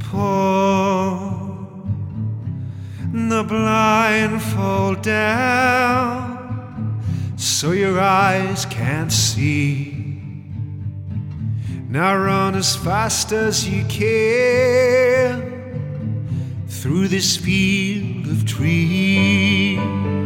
Pull the blindfold down so your eyes can't see. Now run as fast as you can through this field of trees.